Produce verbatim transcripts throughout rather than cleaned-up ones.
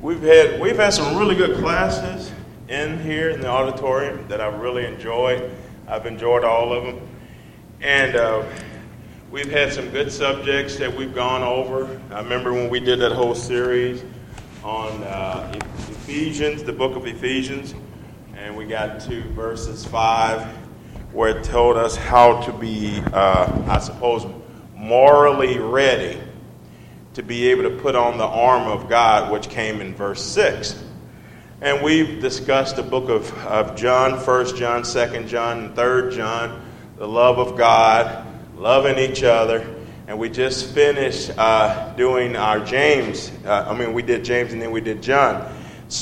We've had we've had some really good classes in here in the auditorium that I've really enjoyed. I've enjoyed all of them. And uh, we've had some good subjects that we've gone over. I remember when we did that whole series on uh, Ephesians, the book of Ephesians, and we got to verses five, where it told us how to be, uh, I suppose, morally ready to be able to put on the armor of God, which came in verse six. And we've discussed the book of, of John, First John, Second John, and Third John, the love of God, loving each other. And we just finished uh, doing our James. Uh, I mean, we did James and then we did John.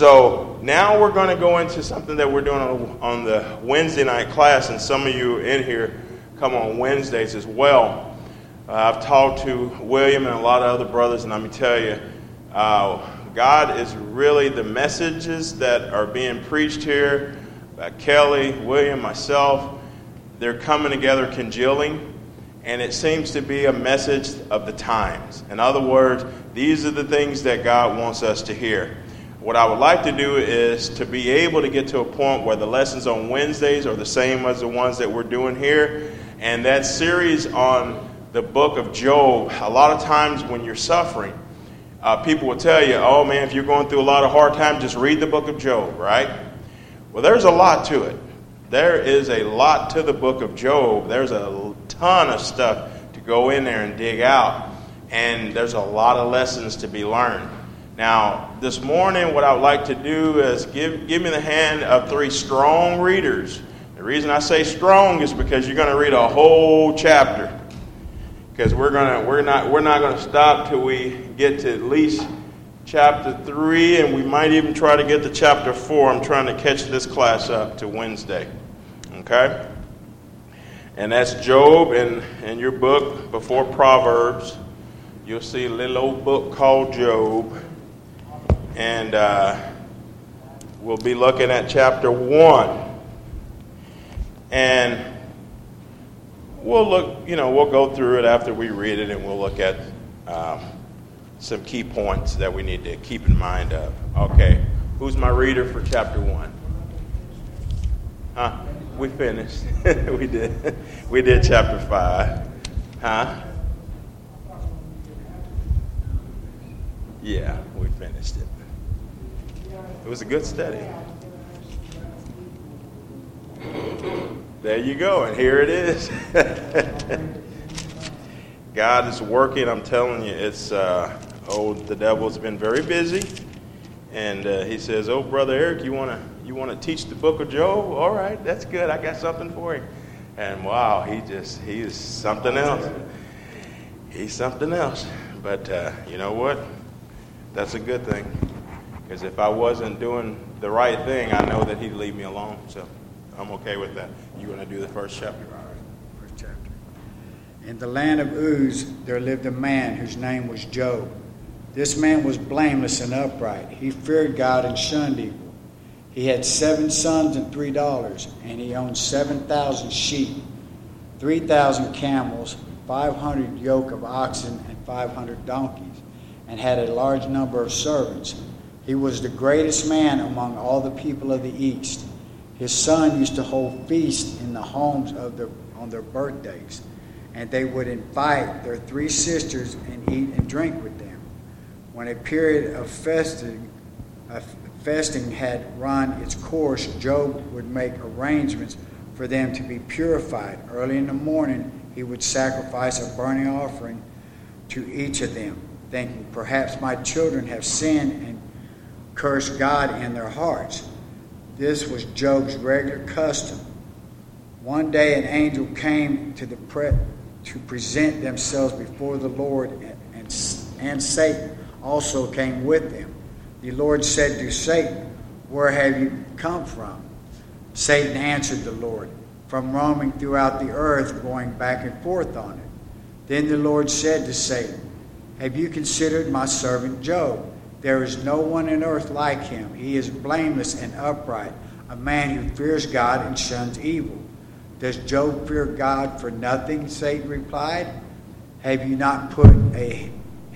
So now we're going to go into something that we're doing on, on the Wednesday night class. And some of you in here come on Wednesdays as well. Uh, I've talked to William and a lot of other brothers, and let me tell you, uh, God is really the messages that are being preached here by Kelly, William, myself. They're coming together, congealing, and it seems to be a message of the times. In other words, these are the things that God wants us to hear. What I would like to do is to be able to get to a point where the lessons on Wednesdays are the same as the ones that we're doing here, and that series on the book of Job. A lot of times when you're suffering, uh, people will tell you, oh man, if you're going through a lot of hard times, just read the book of Job, right? Well, there's a lot to it. There is a lot to the book of Job. There's a ton of stuff to go in there and dig out. And there's a lot of lessons to be learned. Now, this morning, what I would like to do is give, give me the hand of three strong readers. The reason I say strong is because you're going to read a whole chapter. Because we're gonna we're not we're not gonna stop till we get to at least chapter three, and we might even try to get to chapter four. I'm trying to catch this class up to Wednesday. Okay? And that's Job, and in your book before Proverbs, you'll see a little old book called Job. And uh, we'll be looking at chapter one. And we'll look, you know, we'll go through it after we read it, and we'll look at um, some key points that we need to keep in mind of. Okay, who's my reader for chapter one? Huh? We finished. we did. We did chapter five. Huh? Yeah, we finished it. It was a good study. There you go, and here it is. God is working. I'm telling you, it's uh, oh, the devil's been very busy, and uh, he says, "Oh, brother Eric, you wanna you wanna teach the book of Job? All right, that's good. I got something for you." And wow, he just he is something else. He's something else. But uh, you know what? That's a good thing, because if I wasn't doing the right thing, I know that he'd leave me alone. So I'm okay with that. You want to do the first chapter? All right, first chapter. In the land of Uz, there lived a man whose name was Job. This man was blameless and upright. He feared God and shunned evil. He had seven sons and three daughters, and he owned seven thousand sheep, three thousand camels, five hundred yoke of oxen, and five hundred donkeys, and had a large number of servants. He was the greatest man among all the people of the East. His son used to hold feasts in the homes of their, on their birthdays, and they would invite their three sisters and eat and drink with them. When a period of festing, of festing had run its course, Job would make arrangements for them to be purified. Early in the morning, he would sacrifice a burning offering to each of them, thinking, perhaps my children have sinned and cursed God in their hearts. This was Job's regular custom. One day an angel came to the pre- to present themselves before the Lord, and, and, and Satan also came with them. The Lord said to Satan, "Where have you come from?" Satan answered the Lord, "From roaming throughout the earth, going back and forth on it." Then the Lord said to Satan, "Have you considered my servant Job? There is no one on earth like him. He is blameless and upright, a man who fears God and shuns evil. Does Job fear God for nothing?" Satan replied. "Have you not put a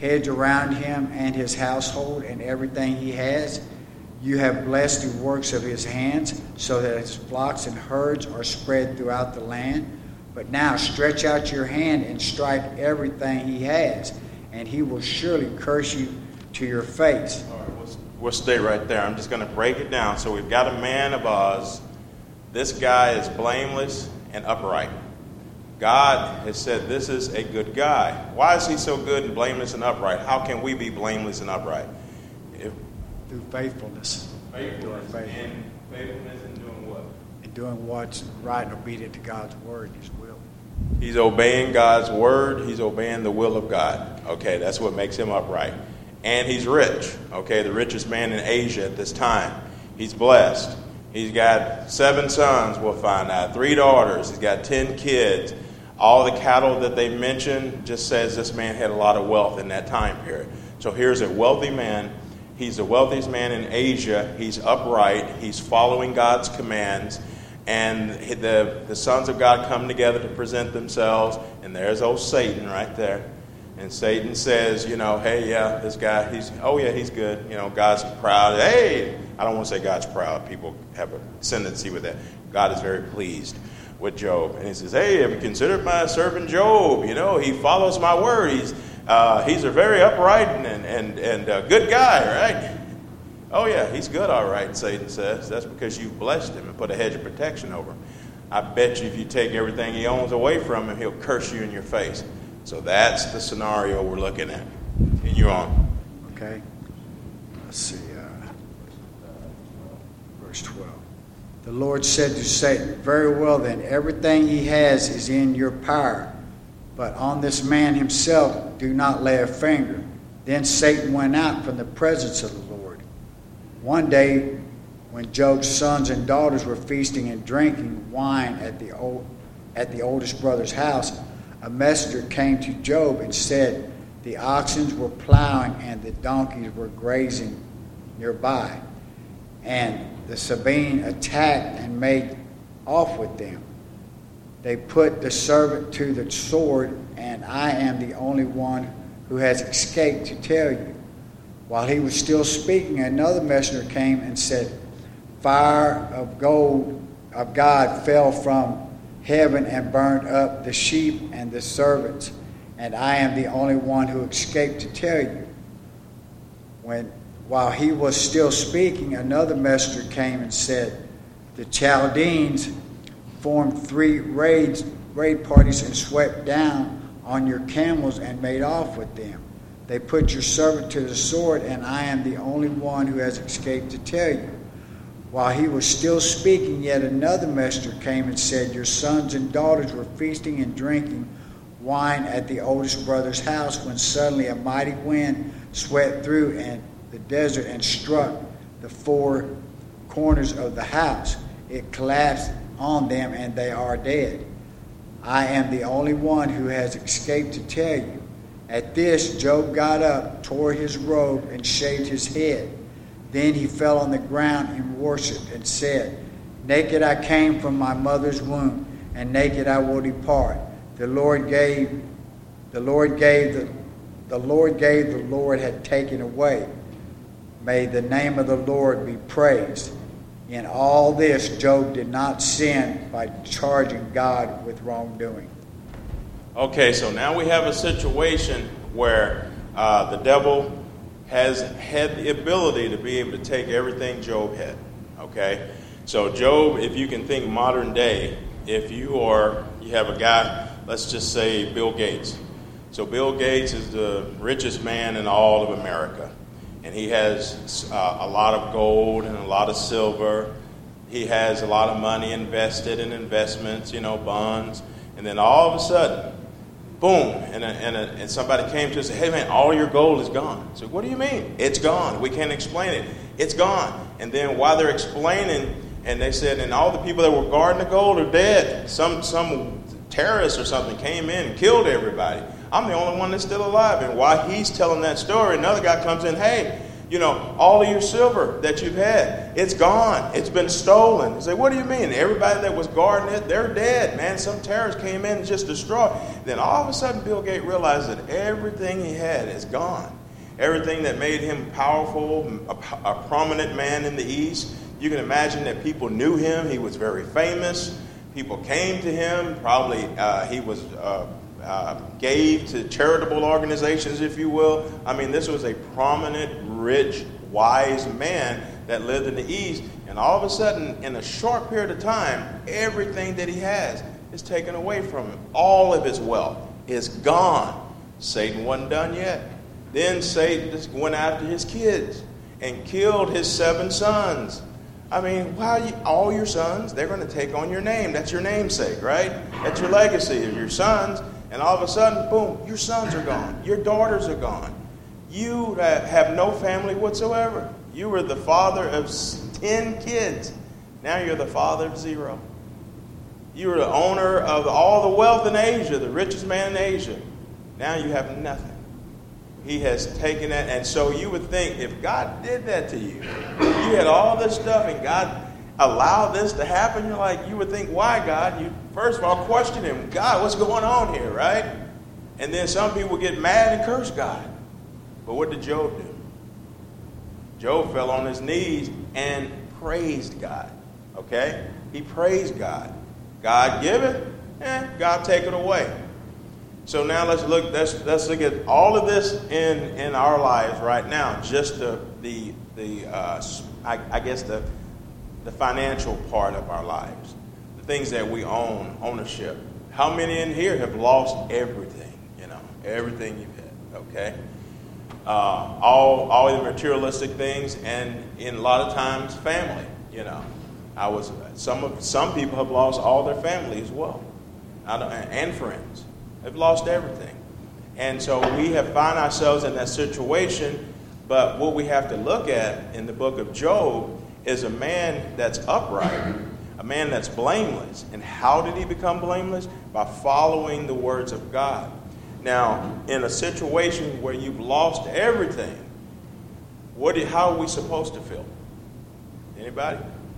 hedge around him and his household and everything he has. You have blessed the works of his hands, so that his flocks and herds are spread throughout the land. But now stretch out your hand and strike everything he has, and he will surely curse you to your face. All right, we'll, we'll stay right there. I'm just going to break it down. So we've got a man of Uz. This guy is blameless and upright. God has said this is a good guy. Why is he so good and blameless and upright? How can we be blameless and upright? If, Through faithfulness. Faithfulness. Faith. And faithfulness in doing what? And doing what's right and obedient to God's word and his will. He's obeying God's word. He's obeying the will of God. Okay, that's what makes him upright. And he's rich. Okay, the richest man in Asia at this time. He's blessed. He's got seven sons, we'll find out. Three daughters. He's got ten kids. All the cattle that they mention just says this man had a lot of wealth in that time period. So here's a wealthy man. He's the wealthiest man in Asia. He's upright. He's following God's commands. And the, the sons of God come together to present themselves. And there's old Satan right there. And Satan says, you know, hey, yeah, this guy, he's, oh, yeah, he's good. You know, God's proud. Hey, I don't want to say God's proud. People have a tendency with that. God is very pleased with Job. And he says, hey, have you considered my servant Job? You know, he follows my word. He's uh, he's a very upright and, and, and a good guy, right? Oh, yeah, he's good, all right, Satan says. That's because you blessed him and put a hedge of protection over him. I bet you if you take everything he owns away from him, he'll curse you in your face. So that's the scenario we're looking at. Continue on. Okay. Let's see. Uh, verse twelve. The Lord said to Satan, very well then, everything he has is in your power. But on this man himself do not lay a finger. Then Satan went out from the presence of the Lord. One day, when Job's sons and daughters were feasting and drinking wine at the old, at the oldest brother's house, a messenger came to Job and said, the oxen were plowing and the donkeys were grazing nearby. And the Sabine attacked and made off with them. They put the servant to the sword, and I am the only one who has escaped to tell you. While he was still speaking, another messenger came and said, fire of gold of God fell from heaven and burned up the sheep and the servants, and I am the only one who escaped to tell you. When While he was still speaking, another messenger came and said, the Chaldeans formed three raids, raid parties and swept down on your camels and made off with them. They put your servant to the sword, and I am the only one who has escaped to tell you. While he was still speaking, yet another messenger came and said, your sons and daughters were feasting and drinking wine at the oldest brother's house, when suddenly a mighty wind swept through and the desert and struck the four corners of the house. It collapsed on them, and they are dead. I am the only one who has escaped to tell you. At this, Job got up, tore his robe, and shaved his head. Then he fell on the ground and worshipped and said, naked I came from my mother's womb, and naked I will depart. The Lord gave, the Lord gave, the, the Lord gave, the Lord had taken away. May the name of the Lord be praised. In all this, Job did not sin by charging God with wrongdoing. Okay, so now we have a situation where uh, the devil has had the ability to be able to take everything Job had. Okay, so Job, if you can think modern day, if you are, you have a guy, let's just say Bill Gates. So Bill Gates is the richest man in all of America. And he has uh, a lot of gold and a lot of silver. He has a lot of money invested in investments, you know, bonds. And then all of a sudden, boom, and, a, and, a, and somebody came to us and said, hey, man, all your gold is gone. I said, what do you mean? It's gone. We can't explain it. It's gone. And then while they're explaining, and they said, and all the people that were guarding the gold are dead. Some, some terrorist or something came in and killed everybody. I'm the only one that's still alive. And while he's telling that story, another guy comes in, hey, You know, all of your silver that you've had, it's gone. It's been stolen. You say, what do you mean? Everybody that was guarding it, they're dead, man. Some terrorists came in and just destroyed. Then all of a sudden, Bill Gates realized that everything he had is gone. Everything that made him powerful, a, a prominent man in the East. You can imagine that people knew him. He was very famous. People came to him. Probably uh, he was uh, uh, gave to charitable organizations, if you will. I mean, this was a prominent, rich, wise man that lived in the East. And all of a sudden, in a short period of time, everything that he has is taken away from him. All of his wealth is gone. Satan wasn't done yet. Then Satan just went after his kids and killed his seven sons. I mean, why you, all your sons, they're going to take on your name. That's your namesake, right? That's your legacy of your sons. And all of a sudden, boom, your sons are gone. Your daughters are gone. You have no family whatsoever. You were the father of ten kids. Now you're the father of zero. You were the owner of all the wealth in Asia, the richest man in Asia. Now you have nothing. He has taken that. And so you would think if God did that to you, you had all this stuff and God allowed this to happen, you're like, you would think, why, God? You first of all question him, God, what's going on here, right? And then some people get mad and curse God. But what did Job do? Job fell on his knees and praised God. Okay? He praised God. God give it, eh, God take it away. So now let's look. Let's let's look at all of this in, in our lives right now. Just the the the uh, I, I guess the the financial part of our lives, the things that we own, ownership. How many in here have lost everything? You know, everything you've had. Okay, uh, all all the materialistic things, and in a lot of times family. You know, I was some of some people have lost all their family as well, I don't, and friends. They've lost everything. And so we have found ourselves in that situation. But what we have to look at in the book of Job is a man that's upright, a man that's blameless. And how did he become blameless? By following the words of God. Now, in a situation where you've lost everything, what? Do, how are we supposed to feel? Anybody?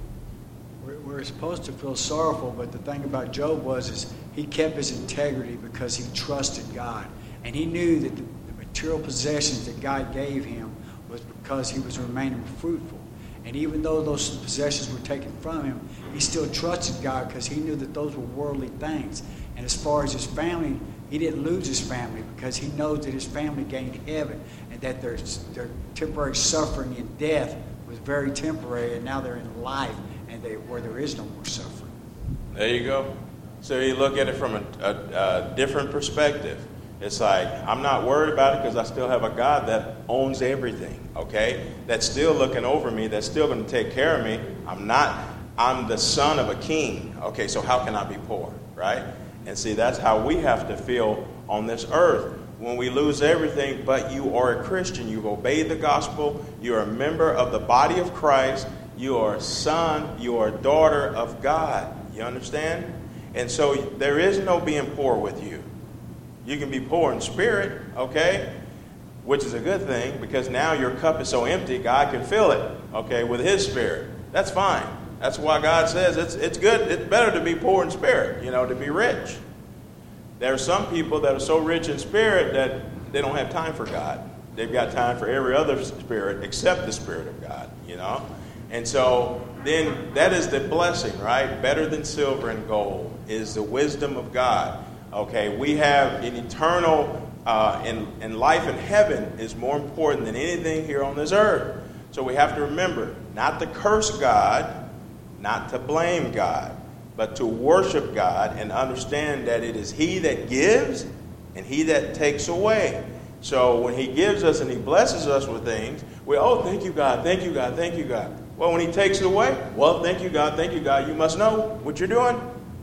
We're, we're supposed to feel sorrowful, but the thing about Job was is he kept his integrity because he trusted God. And he knew that the, the material possessions that God gave him was because he was remaining fruitful. And even though those possessions were taken from him, he still trusted God because he knew that those were worldly things. And as far as his family, he didn't lose his family because he knows that his family gained heaven and that their, their temporary suffering and death was very temporary, and now they're in life and they, where there is no more suffering. There you go. So you look at it from a, a, a different perspective. It's like, I'm not worried about it because I still have a God that owns everything, okay? That's still looking over me, that's still going to take care of me. I'm not, I'm the son of a king. Okay, so how can I be poor, right? And see, that's how we have to feel on this earth. When we lose everything, but you are a Christian, you've obeyed the gospel, you're a member of the body of Christ, you are a son, you are a daughter of God. You understand? And so there is no being poor with you. You can be poor in spirit, okay, which is a good thing because now your cup is so empty, God can fill it, okay, with his spirit. That's fine. That's why God says it's it's good. It's better to be poor in spirit, you know, to be rich. There are some people that are so rich in spirit that they don't have time for God. They've got time for every other spirit except the Spirit of God, you know. And so then that is the blessing, right? Better than silver and gold is the wisdom of God. Okay, we have an eternal, uh, in, in life in heaven is more important than anything here on this earth. So we have to remember not to curse God, not to blame God, but to worship God and understand that it is he that gives and he that takes away. So when he gives us and he blesses us with things, we, oh, thank you, God, thank you, God, thank you, God. Well, when he takes it away, well, thank you, God, thank you, God. You must know what you're doing.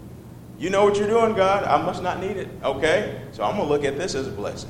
You know what you're doing, God. I must not need it. Okay? So I'm going to look at this as a blessing.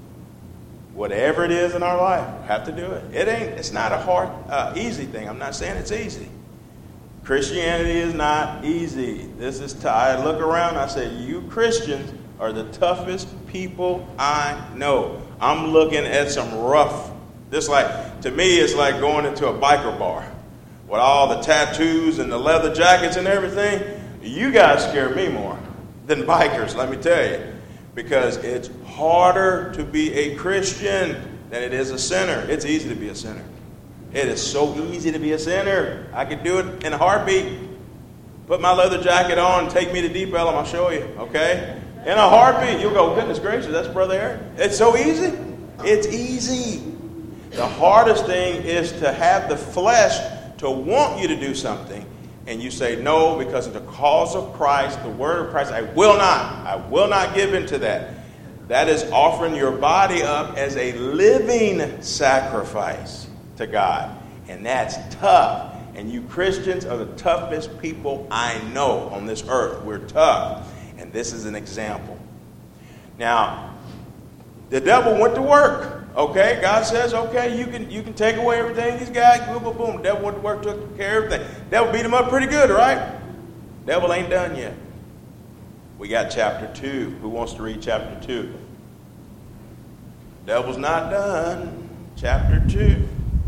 Whatever it is in our life, we have to do it. It ain't, it's not a hard, uh, easy thing. I'm not saying it's easy. Christianity is not easy. This is, t- I look around, I say, you Christians are the toughest people I know. I'm looking at some rough, just like to me, it's like going into a biker bar with all the tattoos and the leather jackets and everything. You guys scare me more than bikers, let me tell you, because it's harder to be a Christian than it is a sinner. It's easy to be a sinner. It is so easy to be a sinner. I could do it in a heartbeat. Put my leather jacket on, take me to Deep Ellum, I'll show you, okay? In a heartbeat, you'll go, goodness gracious, that's Brother Eric. It's so easy. It's easy. The hardest thing is to have the flesh to want you to do something, and you say, no, because of the cause of Christ, the word of Christ, I will not. I will not give in to that. That is offering your body up as a living sacrifice to God. And that's tough. And you Christians are the toughest people I know on this earth. We're tough. And this is an example. Now, the devil went to work. Okay, God says, okay, you can you can take away everything he's got. Boom, boom, boom. The devil went to work, took care of everything. Devil beat him up pretty good, right? Devil ain't done yet. We got chapter two. Who wants to read chapter two? Devil's not done. Chapter two.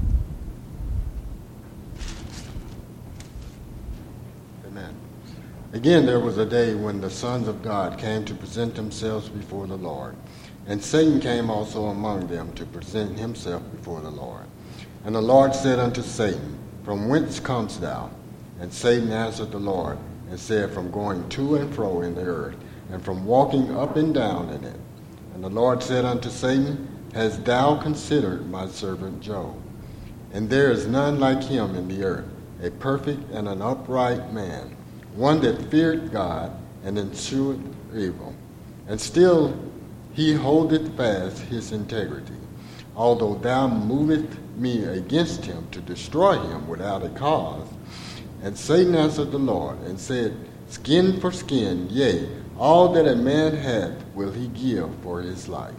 Again, there was a day when the sons of God came to present themselves before the Lord. And Satan came also among them to present himself before the Lord. And the Lord said unto Satan, From whence comest thou? And Satan answered the Lord, and said, From going to and fro in the earth, and from walking up and down in it. And the Lord said unto Satan, Hast thou considered my servant Job? And there is none like him in the earth, a perfect and an upright man, one that feared God and eschewed evil. And still he holdeth fast his integrity, although thou movest me against him to destroy him without a cause. And Satan answered the Lord, and said, Skin for skin, yea, all that a man hath will he give for his life.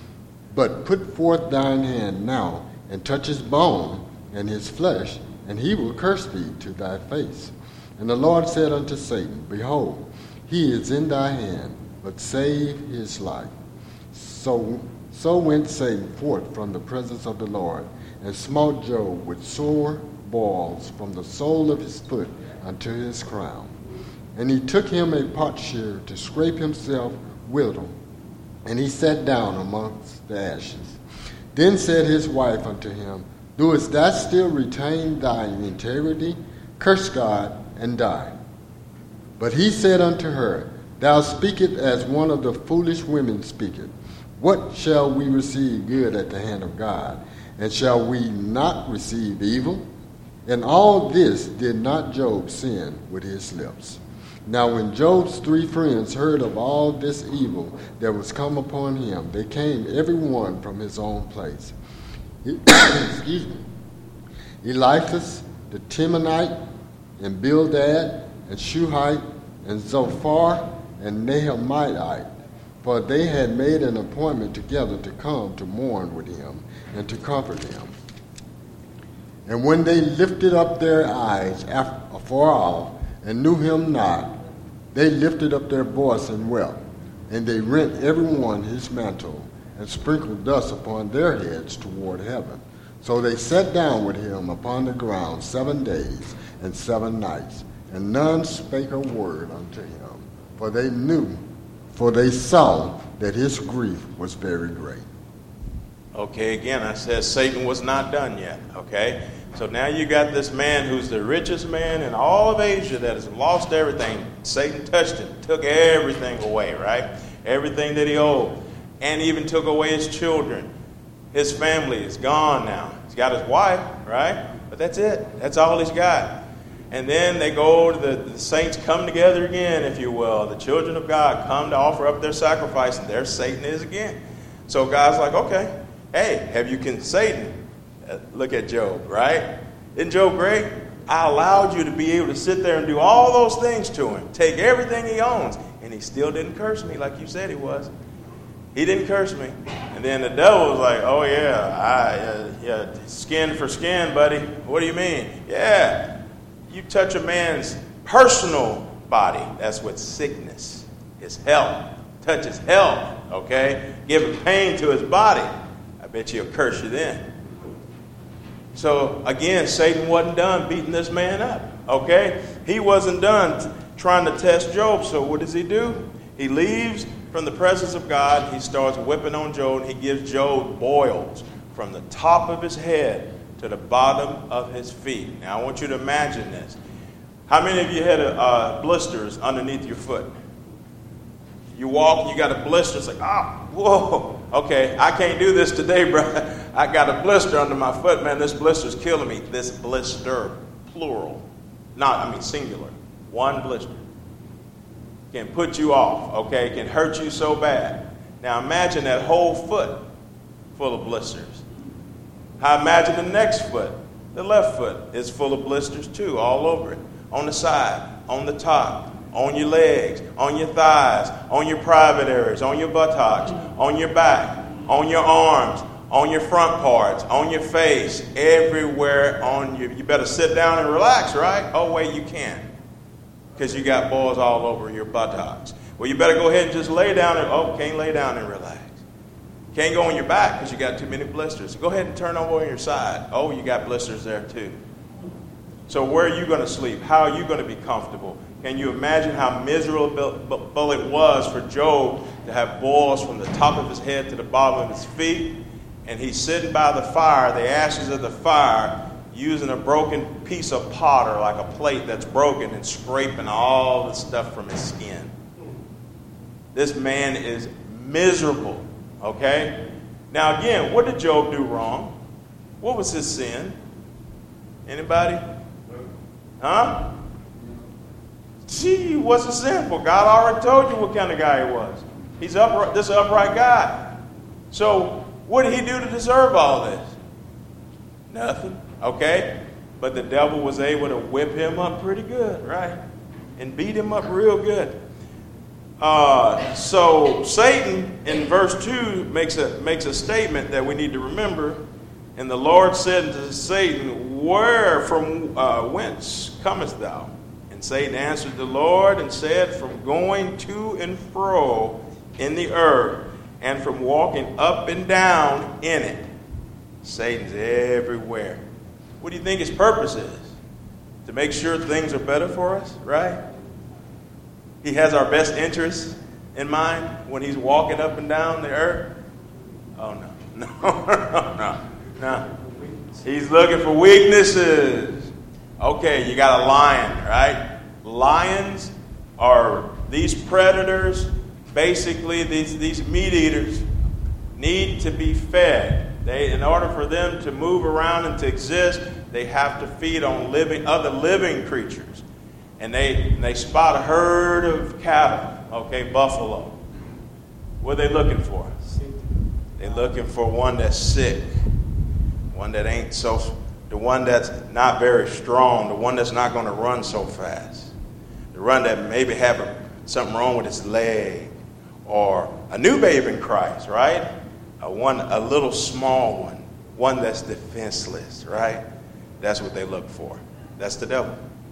But put forth thine hand now, and touch his bone and his flesh, and he will curse thee to thy face. And the Lord said unto Satan, Behold, he is in thy hand, but save his life. So, so went Satan forth from the presence of the Lord, and smote Job with sore boils from the sole of his foot unto his crown. And he took him a potsherd to scrape himself withal, and he sat down amongst the ashes. Then said his wife unto him, Doest thou still retain thine integrity? Curse God and die. But he said unto her, Thou speakest as one of the foolish women speaketh. What shall we receive good at the hand of God? And shall we not receive evil? And all this did not Job sin with his lips. Now when Job's three friends heard of all this evil that was come upon him, they came every one from his own place. Excuse me. Eliphaz the Temanite, and Bildad, and Shuhite, and Zophar, and Nehemiah, for they had made an appointment together to come to mourn with him, and to comfort him. And when they lifted up their eyes afar off, and knew him not, they lifted up their voice and wept, and they rent every one his mantle, and sprinkled dust upon their heads toward heaven. So they sat down with him upon the ground seven days and seven nights, and none spake a word unto him, for they knew, for they saw that his grief was very great. Okay, again, I said Satan was not done yet, okay? So now you got this man who's the richest man in all of Asia that has lost everything. Satan touched him, took everything away, right? Everything that he owed, and even took away his children. His family is gone now. He's got his wife, right? But that's it. That's all he's got. And then they go to the, the saints come together again, if you will. The children of God come to offer up their sacrifice, and there Satan is again. So God's like, okay, hey, have you con Satan? Uh, look at Job, right? Isn't Job great? I allowed you to be able to sit there and do all those things to him, take everything he owns, and he still didn't curse me like you said he was. He didn't curse me. And then the devil was like, oh, yeah, I, uh, yeah, skin for skin, buddy. What do you mean? Yeah, you touch a man's personal body. That's what sickness is, health. Touch his health, okay? Give pain to his body. I bet he'll curse you then. So again, Satan wasn't done beating this man up, okay? He wasn't done t- trying to test Job. So what does he do? He leaves from the presence of God. He starts whipping on Job. He gives Job boils from the top of his head to the bottom of his feet. Now I want you to imagine this. How many of you had uh, blisters underneath your foot? You walk, you got a blister. It's like, ah, whoa. Okay, I can't do this today, bro. I got a blister under my foot, man. This blister's killing me. This blister, plural. Not, I mean, singular. One blister. Can put you off, okay? Can hurt you so bad. Now imagine that whole foot full of blisters. Now imagine the next foot. The left foot is full of blisters too, all over it. On the side, on the top, on your legs, on your thighs, on your private areas, on your buttocks, on your back, on your arms, on your front parts, on your face, everywhere on you. You better sit down and relax, right? Oh, wait, you can't, because you got boils all over your buttocks. Well, you better go ahead and just lay down and, oh, can't lay down and relax. Can't go on your back because you got too many blisters. Go ahead and turn over on your side. Oh, you got blisters there too. So where are you going to sleep? How are you going to be comfortable? Can you imagine how miserable it was for Job to have boils from the top of his head to the bottom of his feet? And he's sitting by the fire, the ashes of the fire, using a broken piece of potter, like a plate that's broken, and scraping all the stuff from his skin. This man is miserable, okay? Now again, what did Job do wrong? What was his sin? Anybody? Huh? Gee, he wasn't sinful. God already told you what kind of guy he was. He's upright. This is an upright guy. So what did he do to deserve all this? Nothing. Okay? But the devil was able to whip him up pretty good, right? And beat him up real good. Uh, so Satan in verse two makes a makes a statement that we need to remember. And the Lord said to Satan, "Where from uh, whence comest thou?" And Satan answered the Lord and said, "From going to and fro in the earth, and from walking up and down in it." Satan's everywhere. What do you think his purpose is? To make sure things are better for us, right? He has our best interests in mind when he's walking up and down the earth. Oh, no. No, no, no, no. He's looking for weaknesses. Okay, you got a lion, right? Lions are these predators, basically these, these meat eaters, need to be fed. They, in order for them to move around and to exist, they have to feed on living other living creatures. And they they spot a herd of cattle, okay, buffalo. What are they looking for? They're looking for one that's sick, one that ain't so, the one that's not very strong, the one that's not going to run so fast, the one that maybe have a, something wrong with his leg, or a new babe in Christ, right? A one, a little small one, one that's defenseless, right? That's what they look for. That's the devil.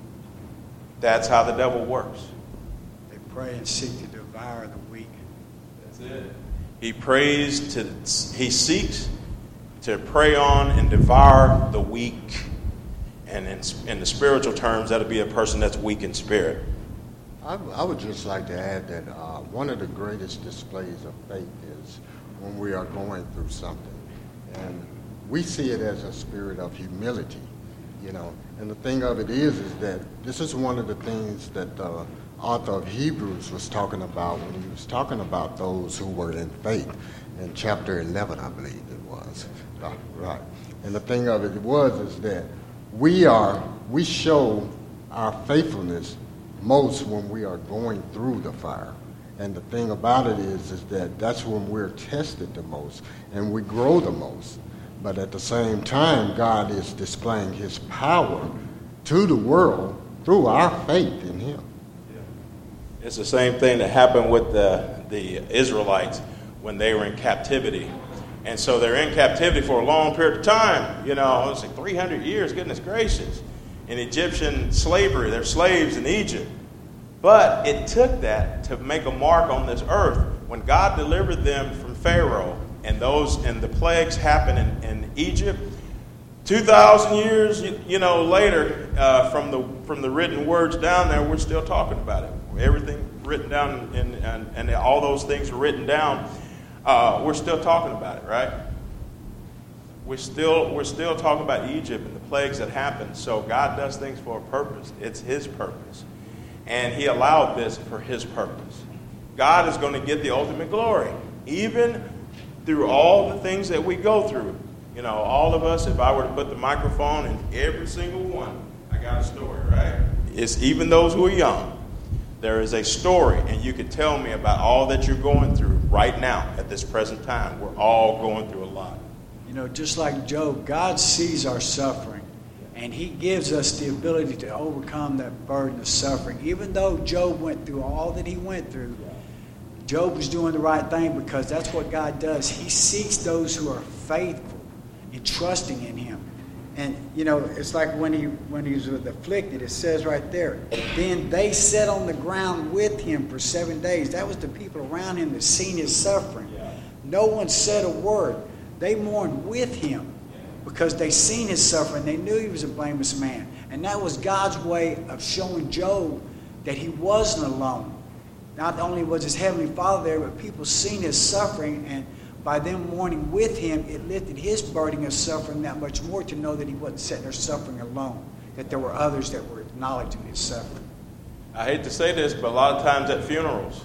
That's how the devil works. They pray and seek to devour the weak. That's it. He prays to, he seeks to prey on and devour the weak. And in, in the spiritual terms, that'll be a person that's weak in spirit. I, I would just like to add that uh, one of the greatest displays of faith is when we are going through something. And we see it as a spirit of humility, you know. And the thing of it is, is that this is one of the things that the author of Hebrews was talking about when he was talking about those who were in faith in chapter eleven, I believe it was. Right. And the thing of it was is that we are, we show our faithfulness most when we are going through the fire. And the thing about it is, is that that's when we're tested the most and we grow the most. But at the same time, God is displaying his power to the world through our faith in him. It's the same thing that happened with the, the Israelites when they were in captivity. And so they're in captivity for a long period of time. You know, it's like three hundred years, goodness gracious, in Egyptian slavery. They're slaves in Egypt. But it took that to make a mark on this earth. When God delivered them from Pharaoh, and those and the plagues happened in, in Egypt, two thousand years, you, you know, later, uh, from the from the written words down there, we're still talking about it. Everything written down, and, and, and all those things are written down. Uh, we're still talking about it, right? We're still we're still talking about Egypt and the plagues that happened. So God does things for a purpose. It's His purpose, and He allowed this for His purpose. God is going to get the ultimate glory, even through all the things that we go through. You know, all of us, if I were to put the microphone in every single one, I got a story, right? It's even those who are young. There is a story, and you can tell me about all that you're going through right now at this present time. We're all going through a lot. You know, just like Job, God sees our suffering, and He gives us the ability to overcome that burden of suffering. Even though Job went through all that he went through, Job was doing the right thing, because that's what God does. He seeks those who are faithful and trusting in Him. And, you know, it's like when he when he was afflicted, it says right there, then they sat on the ground with him for seven days. That was the people around him that seen his suffering. Yeah. No one said a word. They mourned with him because they seen his suffering. They knew he was a blameless man. And that was God's way of showing Job that he wasn't alone. Not only was his heavenly Father there, but people seen his suffering, and by them mourning with him, it lifted his burden of suffering that much more, to know that he wasn't sitting there suffering alone, that there were others that were acknowledging his suffering. I hate to say this, but a lot of times at funerals,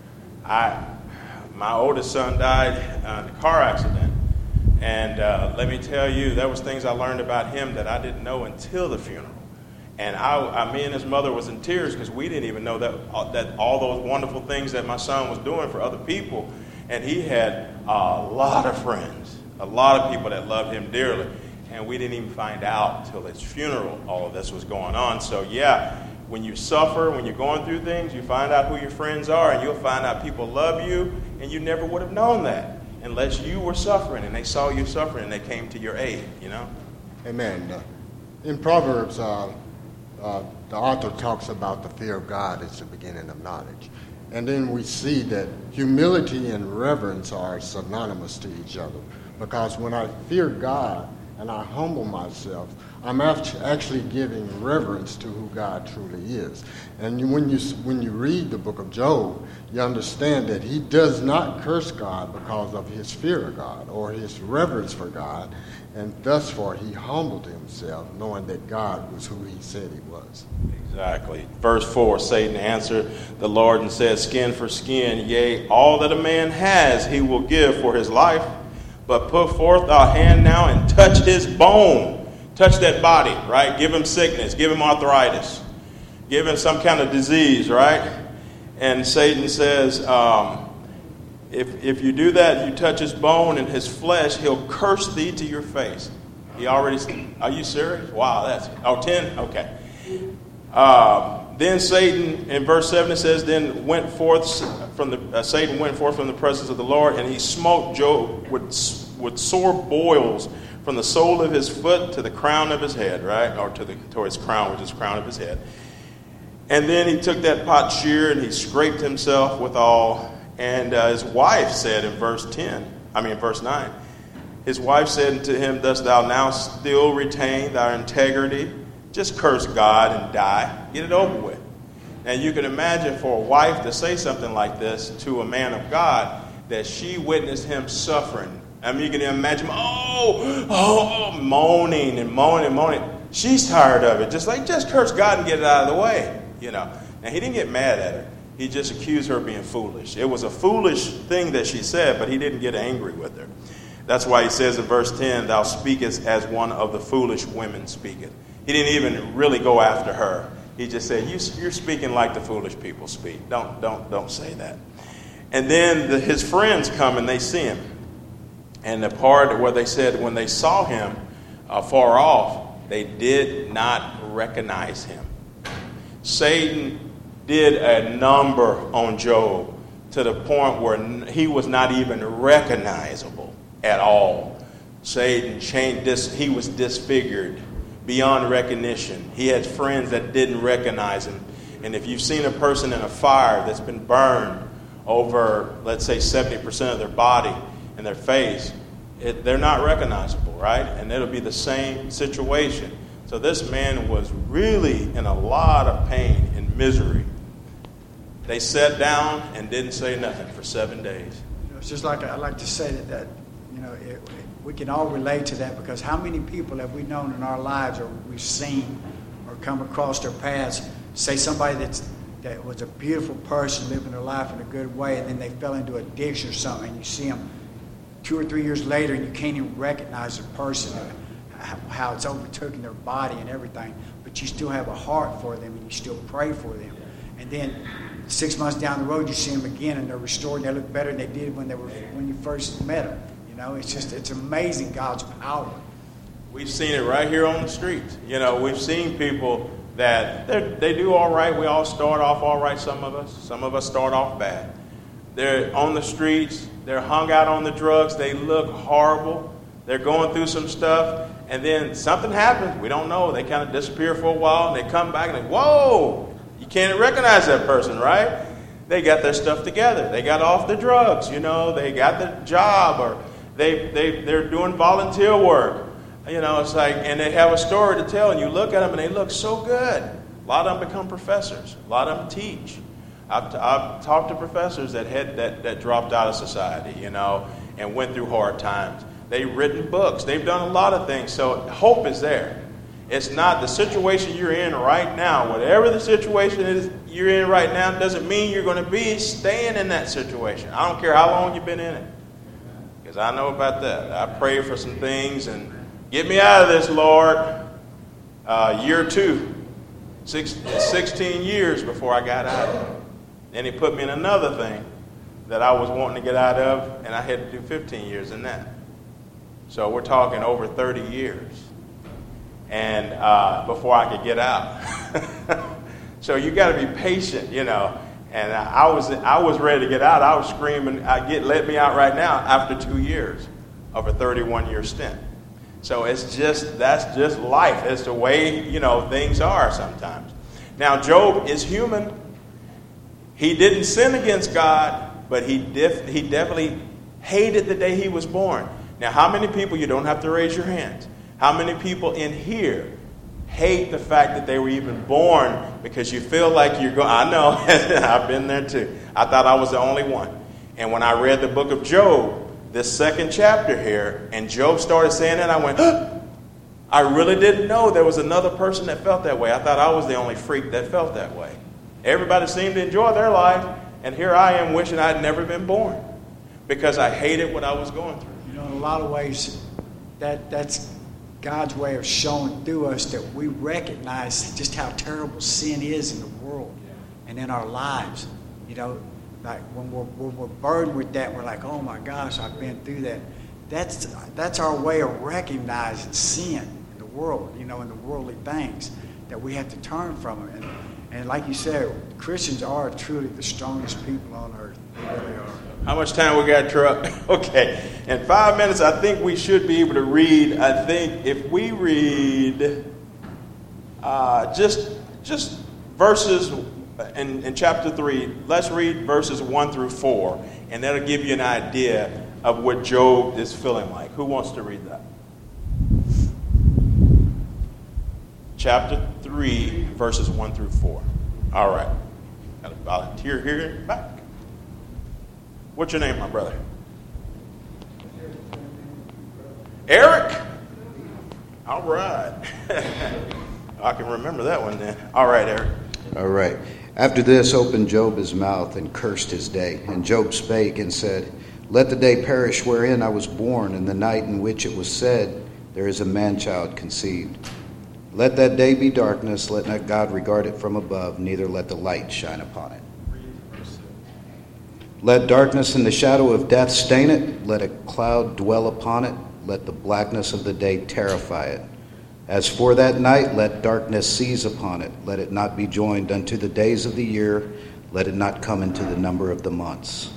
I, my oldest son died uh, in a car accident. And uh, let me tell you, there was things I learned about him that I didn't know until the funeral. And I, I, me and his mother was in tears, because we didn't even know that, uh, that all those wonderful things that my son was doing for other people. And he had a lot of friends, a lot of people that loved him dearly. And we didn't even find out until his funeral all of this was going on. So, yeah, when you suffer, when you're going through things, you find out who your friends are, and you'll find out people love you, and you never would have known that unless you were suffering and they saw you suffering and they came to your aid, you know? Amen. Uh, in Proverbs, uh, uh, the author talks about the fear of God is the beginning of knowledge. And then we see that humility and reverence are synonymous to each other. Because when I fear God and I humble myself, I'm actually giving reverence to who God truly is. And when you when you read the book of Job, you understand that he does not curse God because of his fear of God or his reverence for God. And thus far, he humbled himself, knowing that God was who he said he was. Exactly. Verse four, Satan answered the Lord and said, skin for skin, yea, all that a man has he will give for his life. But put forth thy hand now and touch his bone. Touch that body, right? Give him sickness. Give him arthritis. Give him some kind of disease, right? And Satan says, um, if, if you do that, you touch his bone and his flesh, he'll curse thee to your face. He already, are you serious? Wow, that's, oh, ten? Okay. Uh, then Satan, in verse seven, it says, then went forth from the, uh, Satan went forth from the presence of the Lord, and he smote Job with, with sore boils from the sole of his foot to the crown of his head, right? Or to the to his crown, which is the crown of his head. And then he took that potsherd and he scraped himself withal. And uh, his wife said in verse ten, I mean verse nine, his wife said to him, dost thou now still retain thy integrity? Just curse God and die. Get it over with. And you can imagine for a wife to say something like this to a man of God, that she witnessed him suffering. I mean, you can imagine, oh, oh, moaning and moaning and moaning. She's tired of it. Just like, just curse God and get it out of the way, you know. And he didn't get mad at her. He just accused her of being foolish. It was a foolish thing that she said, but he didn't get angry with her. That's why he says in verse ten, thou speakest as one of the foolish women speaketh. He didn't even really go after her. He just said, you, you're speaking like the foolish people speak. Don't, don't, don't say that. And then the, his friends come and they see him. And the part where they said when they saw him uh, far off, they did not recognize him. Satan did a number on Job to the point where he was not even recognizable at all. Satan changed this. He was disfigured beyond recognition. He had friends that didn't recognize him. And if you've seen a person in a fire that's been burned over, let's say, seventy percent of their body and their face, it, they're not recognizable, right? And it'll be the same situation. So this man was really in a lot of pain and misery. They sat down and didn't say nothing for seven days. You know, it's just like I like to say that, that you know, it, it, we can all relate to that, because how many people have we known in our lives, or we've seen or come across their paths, say somebody that's that was a beautiful person living their life in a good way, and then they fell into addiction or something, and you see them two or three years later and you can't even recognize the person, how it's overtaken their body and everything, but you still have a heart for them and you still pray for them. And then six months down the road you see them again and they're restored and they look better than they did when they were when you first met them. You know, it's just, it's amazing God's power. We've seen it right here on the streets. You know, we've seen people that they do all right. We all start off all right, some of us. Some of us start off bad. They're on the streets. They're hung out on the drugs. They look horrible. They're going through some stuff. And then something happens. We don't know. They kind of disappear for a while. And they come back and they, whoa, you can't recognize that person, right? They got their stuff together. They got off the drugs, you know. They got the job, or they, they, they're doing volunteer work. You know, it's like, and they have a story to tell, and you look at them, and they look so good. A lot of them become professors. A lot of them teach. I've, I've talked to professors that had that, that dropped out of society, you know, and went through hard times. They've written books. They've done a lot of things. So hope is there. It's not the situation you're in right now. Whatever the situation is you're in right now doesn't mean you're going to be staying in that situation. I don't care how long you've been in it, because I know about that. I pray for some things and get me out of this, Lord. Uh, year two, six, sixteen years before I got out of it. Then he put me in another thing that I was wanting to get out of, and I had to do fifteen years in that. So we're talking over thirty years, and uh, before I could get out. So you got to be patient, you know. And I was I was ready to get out. I was screaming, I get let me out right now after two years of a thirty-one year stint. So it's just, that's just life. It's the way, you know, things are sometimes. Now, Job is human. He didn't sin against God, but he def- he definitely hated the day he was born. Now, how many people, you don't have to raise your hands, how many people in here hate the fact that they were even born, because you feel like you're going, I know, I've been there too. I thought I was the only one. And when I read the book of Job, this second chapter here, and Job started saying that, I went, huh! I really didn't know there was another person that felt that way. I thought I was the only freak that felt that way. Everybody seemed to enjoy their life, and here I am wishing I had never been born, because I hated what I was going through. You know, in a lot of ways, that that's God's way of showing through us that we recognize just how terrible sin is in the world and in our lives. You know, like when we're, when we're burdened with that, we're like, oh my gosh, I've been through that. That's that's our way of recognizing sin in the world, you know, in the worldly things, that we have to turn from it. And, and like you said, Christians are truly the strongest people on earth. They really are. How much time we got, Truck? Okay. In five minutes, I think we should be able to read. I think if we read uh, just just verses in, in chapter three, let's read verses one through four, and that'll give you an idea of what Job is feeling like. Who wants to read that? Chapter three, verses one through four. All right. Got a volunteer here in the back. What's your name, my brother? Eric? All right. I can remember that one then. All right, Eric. All right. After this opened Job his mouth and cursed his day. And Job spake and said, let the day perish wherein I was born, and the night in which it was said, there is a man-child conceived. Let that day be darkness, let not God regard it from above, neither let the light shine upon it. Let darkness and the shadow of death stain it. Let a cloud dwell upon it. Let the blackness of the day terrify it. As for that night, let darkness seize upon it. Let it not be joined unto the days of the year. Let it not come into the number of the months.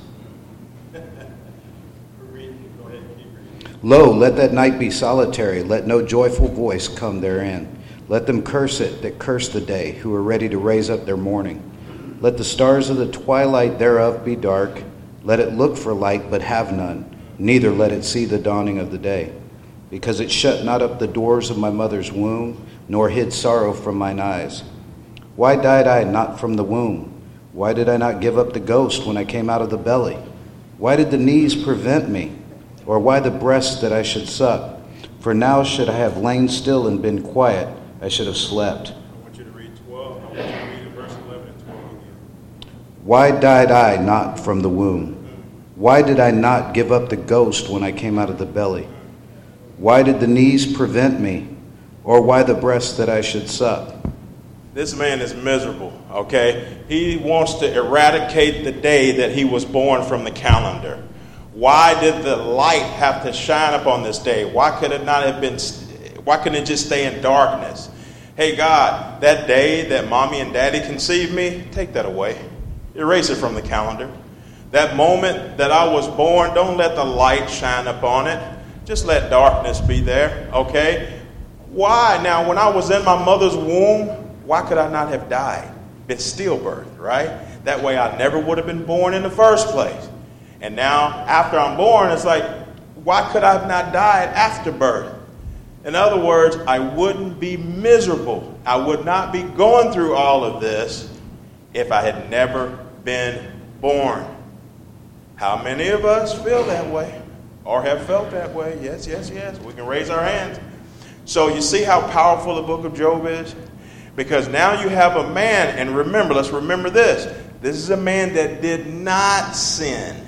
Lo, let that night be solitary. Let no joyful voice come therein. Let them curse it that curse the day, who are ready to raise up their mourning. Let the stars of the twilight thereof be dark. Let it look for light, but have none. neither let it see the dawning of the day. Because it shut not up the doors of my mother's womb, nor hid sorrow from mine eyes. Why died I not from the womb? Why did I not give up the ghost when I came out of the belly? Why did the knees prevent me? Or why the breast that I should suck? For now should I have lain still and been quiet, I should have slept. I want you to read twelve. I want you to read verse eleven and twelve again. Why died I not from the womb? Why did I not give up the ghost when I came out of the belly? Why did the knees prevent me? Or why the breast that I should suck? This man is miserable, okay? He wants to eradicate the day that he was born from the calendar. Why did the light have to shine upon this day? Why could it not have been, why couldn't it just stay in darkness? Hey, God, that day that mommy and daddy conceived me, take that away. Erase it from the calendar. That moment that I was born, don't let the light shine upon it. Just let darkness be there, okay? Why? Now, when I was in my mother's womb, why could I not have died? Been stillbirth, right? That way I never would have been born in the first place. And now, after I'm born, it's like, why could I have not died after birth? In other words, I wouldn't be miserable. I would not be going through all of this if I had never been born. How many of us feel that way? Or have felt that way? Yes, yes, yes. We can raise our hands. So you see how powerful the book of Job is? Because now you have a man, and remember, let's remember this. This is a man that did not sin.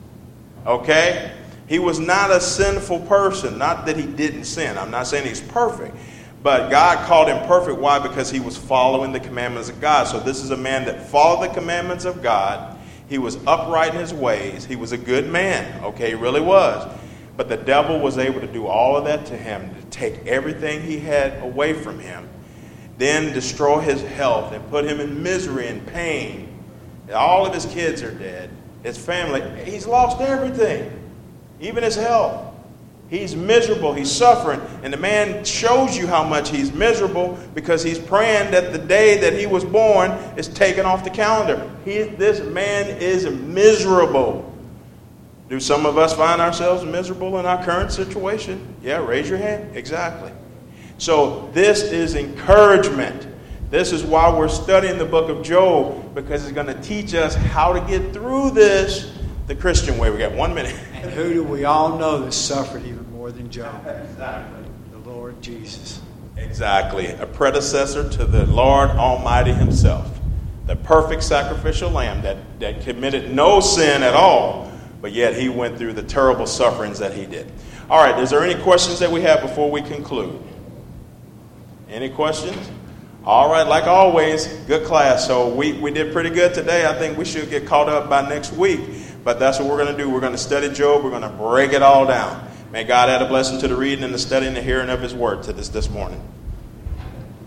Okay? He was not a sinful person. Not that he didn't sin. I'm not saying he's perfect. But God called him perfect. Why? Because he was following the commandments of God. So this is a man that followed the commandments of God. He was upright in his ways. He was a good man. Okay, he really was. But the devil was able to do all of that to him, to take everything he had away from him, then destroy his health and put him in misery and pain. All of his kids are dead. His family, he's lost everything, even his health. He's miserable. He's suffering. And the man shows you how much he's miserable because he's praying that the day that he was born is taken off the calendar. He, this man is miserable. Do some of us find ourselves miserable in our current situation? Yeah, raise your hand. Exactly. So this is encouragement. This is why we're studying the book of Job, because it's going to teach us how to get through this the Christian way. We got one minute. And who do we all know that suffered even more than Job? Exactly. The Lord Jesus. Exactly. A predecessor to the Lord Almighty himself. The perfect sacrificial lamb that, that committed no sin at all, but yet he went through the terrible sufferings that he did. All right, is there any questions that we have before we conclude? Any questions? All right, like always, good class. So we, we did pretty good today. I think we should get caught up by next week. But that's what we're going to do. We're going to study Job. We're going to break it all down. May God add a blessing to the reading and the study and the hearing of his word to this this morning.